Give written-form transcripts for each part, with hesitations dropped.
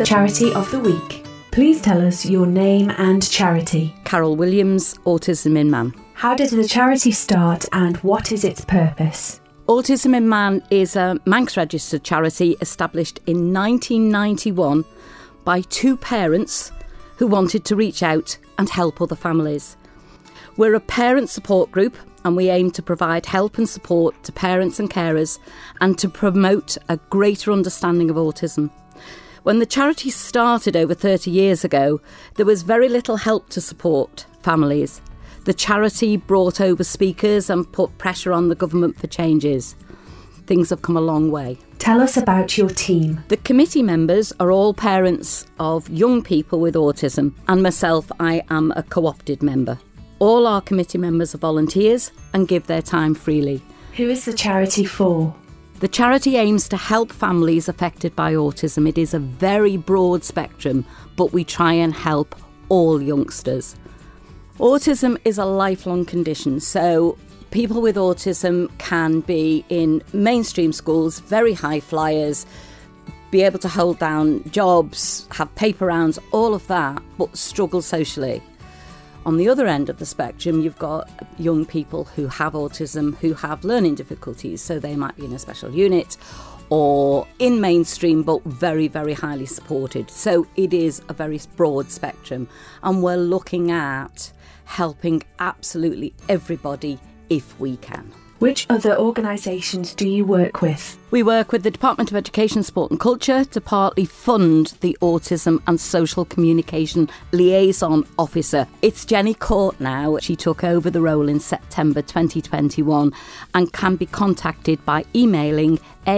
the Charity of the Week. Please tell us your name and charity. Carol Williams, Autism in Man. How did the charity start and what is its purpose? Autism in Man is a Manx registered charity established in 1991 by two parents who wanted to reach out and help other families. We're a parent support group and we aim to provide help and support to parents and carers and to promote a greater understanding of autism. When the charity started over 30 years ago, there was very little help to support families. The charity brought over speakers and put pressure on the government for changes. Things have come a long way. Tell us about your team. The committee members are all parents of young people with autism, and myself, I am a co-opted member. All our committee members are volunteers and give their time freely. Who is the charity for? The charity aims to help families affected by autism. It is a very broad spectrum, but we try and help all youngsters. Autism is a lifelong condition, so people with autism can be in mainstream schools, very high flyers, be able to hold down jobs, have paper rounds, all of that, but struggle socially. On the other end of the spectrum, you've got young people who have autism, who have learning difficulties. So they might be in a special unit or in mainstream, but very, very highly supported. So it is a very broad spectrum. And we're looking at helping absolutely everybody if we can. Which other organisations do you work with? We work with the Department of Education, Sport and Culture to partly fund the Autism and Social Communication Liaison Officer. It's Jenny Court now. She took over the role in September 2021 and can be contacted by emailing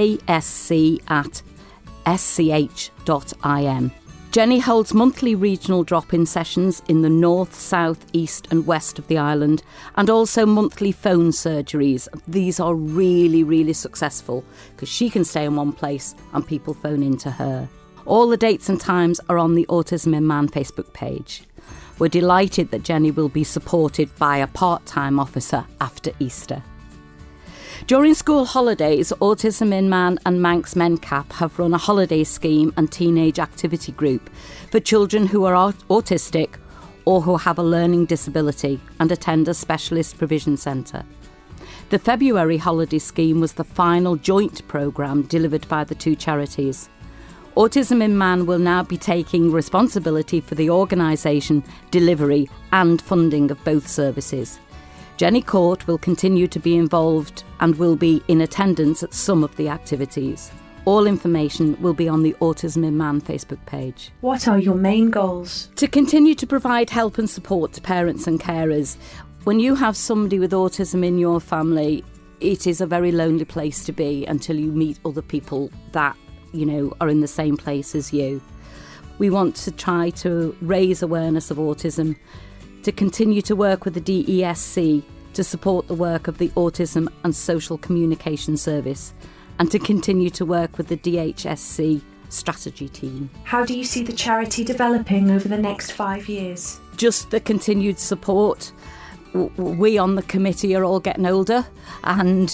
asc@sch.in. Jenny holds monthly regional drop-in sessions in the north, south, east and west of the island, and also monthly phone surgeries. These are really, really successful because she can stay in one place and people phone into her. All the dates and times are on the Autism in Man Facebook page. We're delighted that Jenny will be supported by a part-time officer after Easter. During school holidays, Autism in Man and Manx MenCap have run a holiday scheme and teenage activity group for children who are autistic or who have a learning disability and attend a specialist provision centre. The February holiday scheme was the final joint programme delivered by the two charities. Autism in Man will now be taking responsibility for the organisation, delivery and funding of both services. Jenny Court will continue to be involved and will be in attendance at some of the activities. All information will be on the Autism in Man Facebook page. What are your main goals? To continue to provide help and support to parents and carers. When you have somebody with autism in your family, it is a very lonely place to be until you meet other people that, are in the same place as you. We want to try to raise awareness of autism, to continue to work with the DESC to support the work of the Autism and Social Communication Service, and to continue to work with the DHSC strategy team. How do you see the charity developing over the next 5 years? Just the continued support. We on the committee are all getting older and,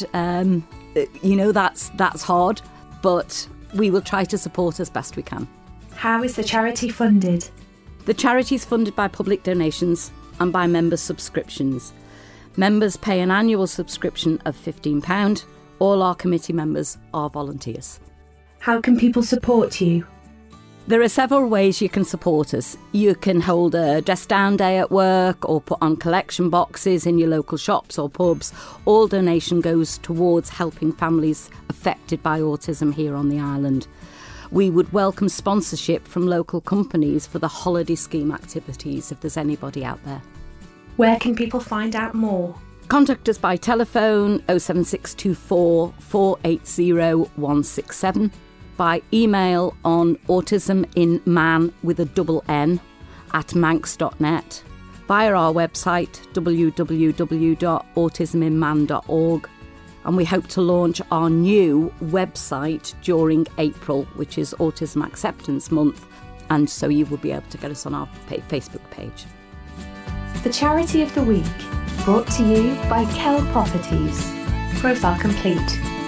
that's hard, but we will try to support as best we can. How is the charity funded? The charity is funded by public donations and by member subscriptions. Members pay an annual subscription of £15. All our committee members are volunteers. How can people support you? There are several ways you can support us. You can hold a dress down day at work or put on collection boxes in your local shops or pubs. All donation goes towards helping families affected by autism here on the island. We would welcome sponsorship from local companies for the holiday scheme activities if there's anybody out there. Where can people find out more? Contact us by telephone 07624 480 167, by email on autisminman with a double N @manx.net, via our website www.autisminman.org, and we hope to launch our new website during April, which is Autism Acceptance Month, and so you will be able to get us on our Facebook page. The Charity of the Week, brought to you by Kell Properties. Profile complete.